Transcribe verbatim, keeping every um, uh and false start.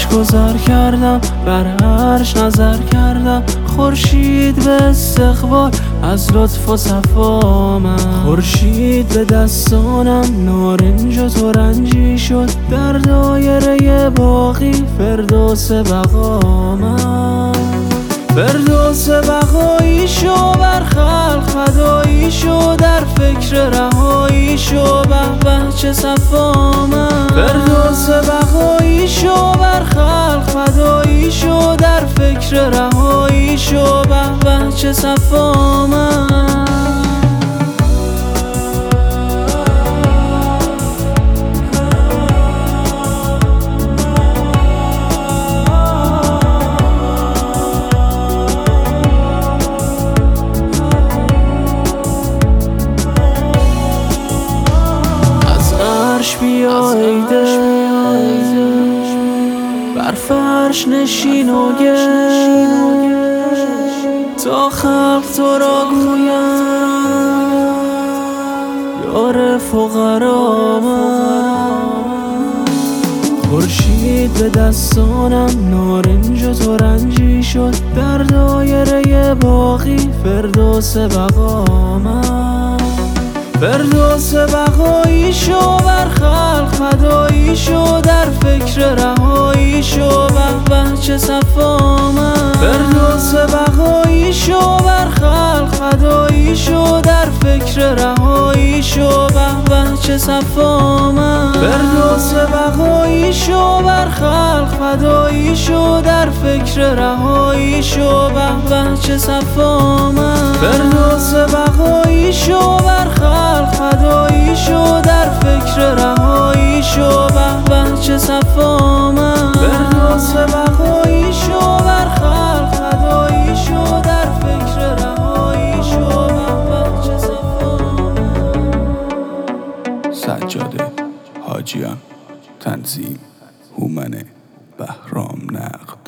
گذار کردم، بر عرش نظر کردم، خورشید به استقبال از لطف و صفا من. خورشید به دستانم نارنج و ترنجی شد، در دایره باقی فردوس بقا من. فردوس بقایی شو، بر خلق فدایی شو، در فکر رهایی شو، به به چه صفا من. فردوس بقایی شو، بر خلق فدایی شو، در فکر رهایی شو، به به چه صفا من. بیا ای دل، بر فرش نشین و گل، تا خلق تو را گویم یار فقرا من. خورشید به دستانم نارنج و ترنجی شد، در دایره باقی فردوس بقا من. فردوس بقایی شو، بر خلق فدایی شو، در فکر رهایی شو، به به چه صفا من. فردوس بقایی شو، بر خلق فدایی شو، در فکر رهایی شو، به به چه صفا من. فردوس بقایی شو، بر خلق فدایی شو، در فکر رهایی شو، به به چه صفا من. فردوس بقایی شو، بر خلق فدایی شو، در فکر رهایی شو، به به چه صفا من. فردوس بقایی شو، بر خلق فدایی شو، در فکر رهایی شو، به به چه صفا من. سجاده حاجیان، تنظیم هومن بهرام نقد.